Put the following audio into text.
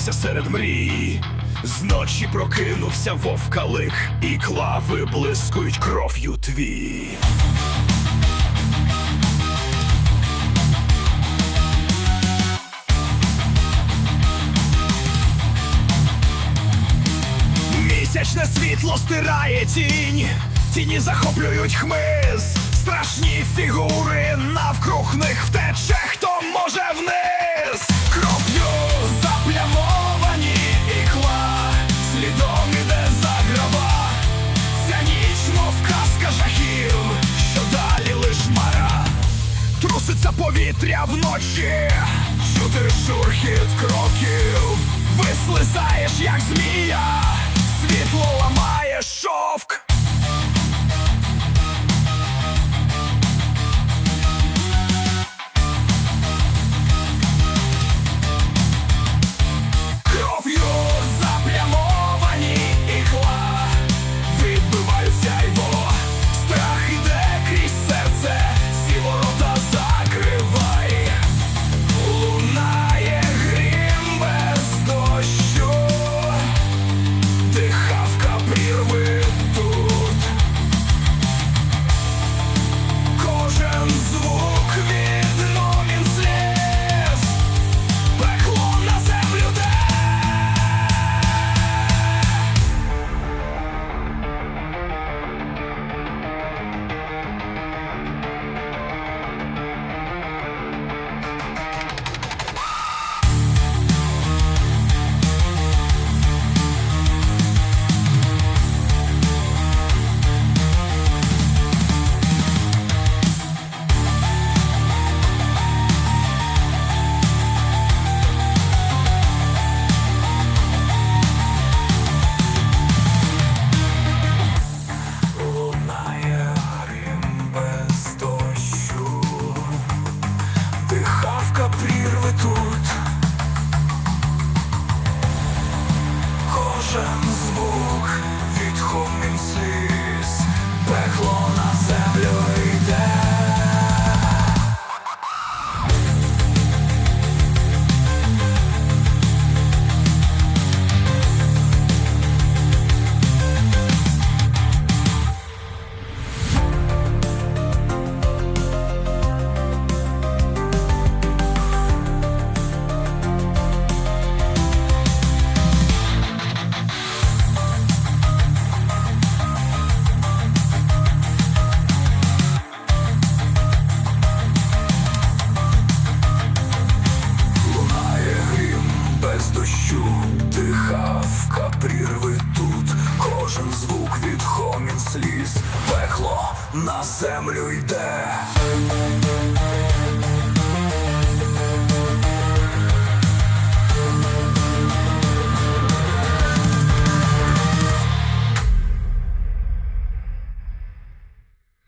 прокинувся серед мрій. Зночі прокинувся вовкалик, і клави блискують кров'ю твій. Місячне світло стирає тінь, тіні захоплюють хмиз. Страшні фігури, навкруг них втече, хто може вниз. Кров'ю заплямовані ікла, слідом іде заграва. Ця ніч, мов казка жахів, що далі лиш мара. Труситься повітря вночі, чути шурхіт кроків. Вислизаєш, як змія, світло ламає шовк. Кров'ю заплямовані ікла, відбивають сяйво. Страх іде крізь серце, всі ворота закривай. Лунає грім без дощу, дихавка прірви тут. Кожен звук відновін сліз, пекло на землю де. Лунає грім без дощу, дихавка прірви тут. Кожен звук відхомін сліз, пекло на землю йде. Без дощу, дихавка прірви тут. Кожен звук відхомін сліз, пекло на землю йде.